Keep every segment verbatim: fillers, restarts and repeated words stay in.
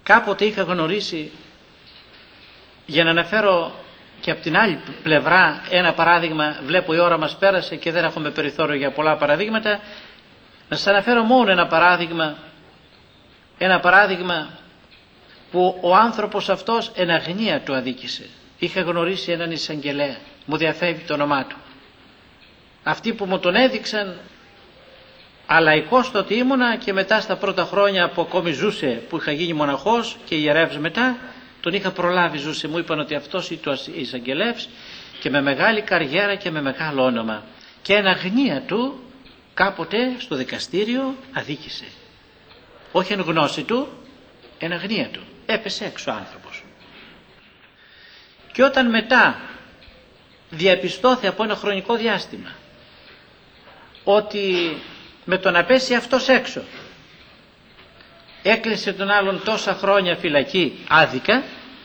κάποτε είχα γνωρίσει, για να αναφέρω και από την άλλη πλευρά ένα παράδειγμα, βλέπω η ώρα μας πέρασε και δεν έχουμε περιθώριο για πολλά παραδείγματα, να σας αναφέρω μόνο ένα παράδειγμα, ένα παράδειγμα που ο άνθρωπος αυτός εν αγνία του αδίκησε. Είχα γνωρίσει έναν εισαγγελέα, μου διαφεύγει το όνομά του. Αυτοί που μου τον έδειξαν, αλαϊκός τότε ήμουνα και μετά στα πρώτα χρόνια που ακόμη ζούσε, που είχα γίνει μοναχός και ιερεύς μετά, τον είχα προλάβει, ζούσε, μου είπαν ότι αυτός είναι ο εισαγγελεύς και με μεγάλη καριέρα και με μεγάλο όνομα. Και εν αγνία του κάποτε στο δικαστήριο αδίκησε. Όχι εν γνώση του, εν αγνία του. Έπεσε έξω ο άνθρωπος. Και όταν μετά διαπιστώθη από ένα χρονικό διάστημα ότι με το να πέσει αυτός έξω έκλεισε τον άλλον τόσα χρόνια φυλακή άδικα,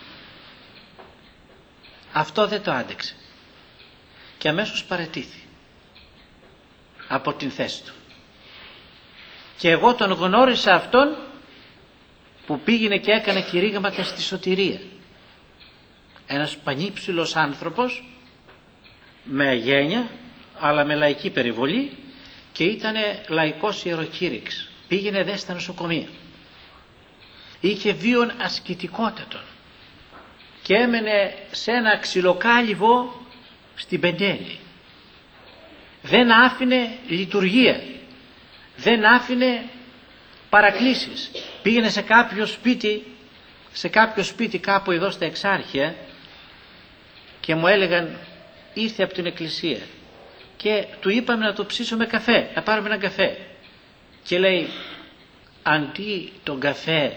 αυτό δεν το άντεξε και αμέσως παραιτήθη από την θέση του. Και εγώ τον γνώρισα αυτόν που πήγαινε και έκανε κηρύγματα στη σωτηρία. Ένας πανύψηλος άνθρωπος με αγένεια αλλά με λαϊκή περιβολή και ήταν λαϊκός ιεροκήρυξ. Πήγαινε δε στα νοσοκομεία. Είχε βίον ασκητικότατον και έμενε σε ένα ξυλοκάλυβο στην Πεντέλη. Δεν άφηνε λειτουργία, δεν άφηνε παρακλήσεις. Πήγαινε σε κάποιο σπίτι, σε κάποιο σπίτι κάπου εδώ στα Εξάρχεια και μου έλεγαν, ήρθε από την εκκλησία και του είπαμε να το ψήσουμε καφέ, να πάρουμε έναν καφέ. Και λέει, αντί τον καφέ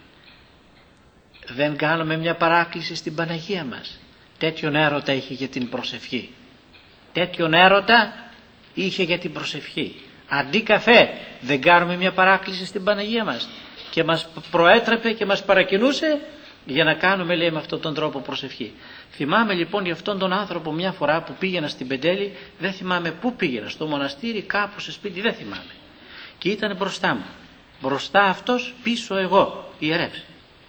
δεν κάνουμε μια παράκληση στην Παναγία μας. Τέτοιον έρωτα είχε για την προσευχή. Τέτοιον έρωτα είχε για την προσευχή. Αντί καφέ δεν κάνουμε μια παράκληση στην Παναγία μας. Και μας προέτρεπε και μας παρακινούσε για να κάνουμε, λέει, με αυτόν τον τρόπο προσευχή. Θυμάμαι λοιπόν για αυτόν τον άνθρωπο μια φορά που πήγαινα στην Πεντέλη, δεν θυμάμαι πού πήγαινα, στο μοναστήρι, κάπου σε σπίτι, δεν θυμάμαι. Και ήταν μπροστά μου. Μπροστά αυτός, πίσω εγώ, ιερεύς.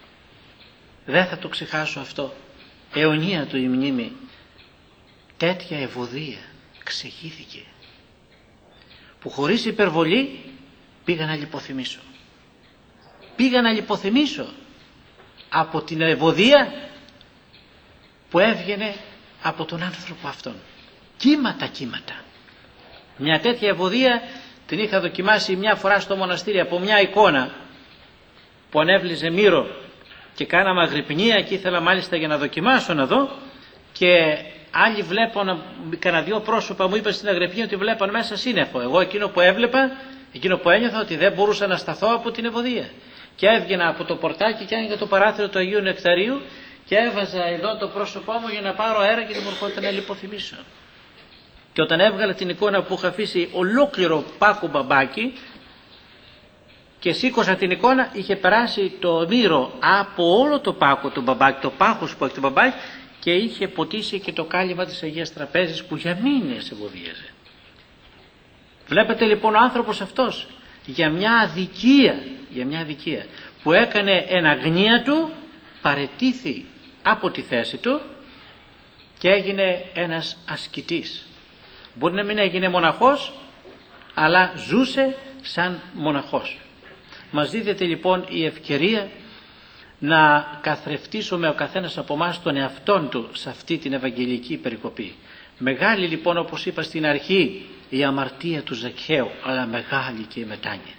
Δεν θα το ξεχάσω αυτό. Αιωνία του η μνήμη. Τέτοια ευωδία ξεχύθηκε που χωρίς υπερβολή πήγα να λιποθυμίσω. Πήγα να λιποθυμίσω από την ευωδία που έβγαινε από τον άνθρωπο αυτόν. Κύματα κύματα. Μια τέτοια ευωδία την είχα δοκιμάσει μια φορά στο μοναστήρι από μια εικόνα που ανέβλυζε μύρο και κάναμε αγρυπνία και ήθελα μάλιστα για να δοκιμάσω να δω και άλλοι βλέπω, κανένα δύο πρόσωπα μου είπαν στην αγρυπνία ότι βλέπαν μέσα σύννεφο. Εγώ εκείνο που έβλεπα, εκείνο που ένιωθα ότι δεν μπορούσα να σταθώ από την ευωδία. Και έβγαινα από το πορτάκι και άνοιγα το παράθυρο του Αγίου Νεκταρίου και έβαζα εδώ το πρόσωπό μου για να πάρω αέρα και δεν μου ερχόταν να λιποθυμίσω. Και όταν έβγαλα την εικόνα που είχα αφήσει ολόκληρο πάκο μπαμπάκι και σήκωσα την εικόνα, είχε περάσει το μύρο από όλο το πάκο του μπαμπάκι, το πάχος που έχει το μπαμπάκι, και είχε ποτίσει και το κάλυμα της Αγίας Τραπέζης που για μήνες ευωδίαζε. Βλέπετε λοιπόν ο άνθρωπος αυτός για μια αδικία, για μια αδικία που έκανε εν αγνία του, παραιτήθη από τη θέση του και έγινε ένας ασκητής. Μπορεί να μην έγινε μοναχός, αλλά ζούσε σαν μοναχός. Μας δίδεται λοιπόν η ευκαιρία να καθρεφτίσουμε ο καθένας από εμάς τον εαυτόν του σε αυτή την Ευαγγελική περικοπή. Μεγάλη λοιπόν, όπως είπα στην αρχή, η αμαρτία του Ζακχαίου, αλλά μεγάλη και η μετάνοια.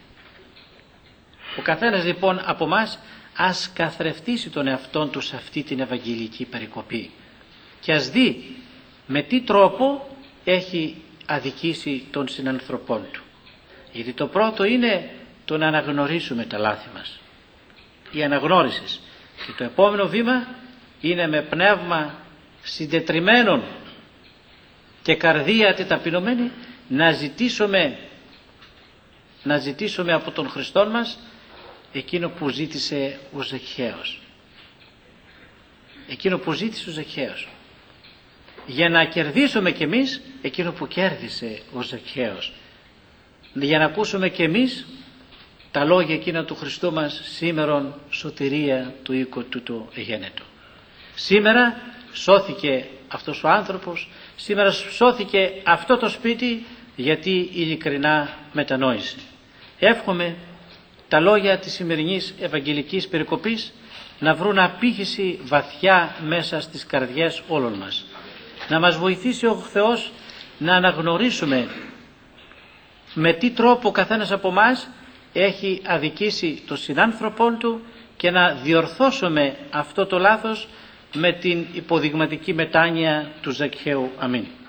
Ο καθένας λοιπόν από εμάς ας καθρεφτίσει τον εαυτόν του σε αυτή την Ευαγγελική περικοπή και ας δει με τι τρόπο έχει αδικήσει τον συνανθρωπόν του. Γιατί το πρώτο είναι το να αναγνωρίσουμε τα λάθη μας. Η αναγνώριση. Και το επόμενο βήμα είναι με πνεύμα συντετριμμένον και καρδία τεταπεινωμένη να ζητήσουμε, να ζητήσουμε από τον Χριστόν μας εκείνο που ζήτησε ο Ζακχαίος. Εκείνο που ζήτησε ο Ζακχαίος. Για να κερδίσουμε κι εμείς εκείνο που κέρδισε ο Ζακχαίος. Για να ακούσουμε κι εμείς τα λόγια εκείνα του Χριστού μας, σήμερον σωτηρία του οίκου τούτου εγένετο. Σήμερα σώθηκε αυτός ο άνθρωπος, σήμερα σώθηκε αυτό το σπίτι, γιατί ειλικρινά μετανόησε. Εύχομαι τα λόγια της σημερινής Ευαγγελικής περικοπής να βρουν απήχηση βαθιά μέσα στις καρδιές όλων μας. Να μας βοηθήσει ο Θεός να αναγνωρίσουμε με τι τρόπο ο καθένας από εμάς έχει αδικήσει τον συνάνθρωπον του και να διορθώσουμε αυτό το λάθος με την υποδειγματική μετάνοια του Ζακχαίου. Αμήν.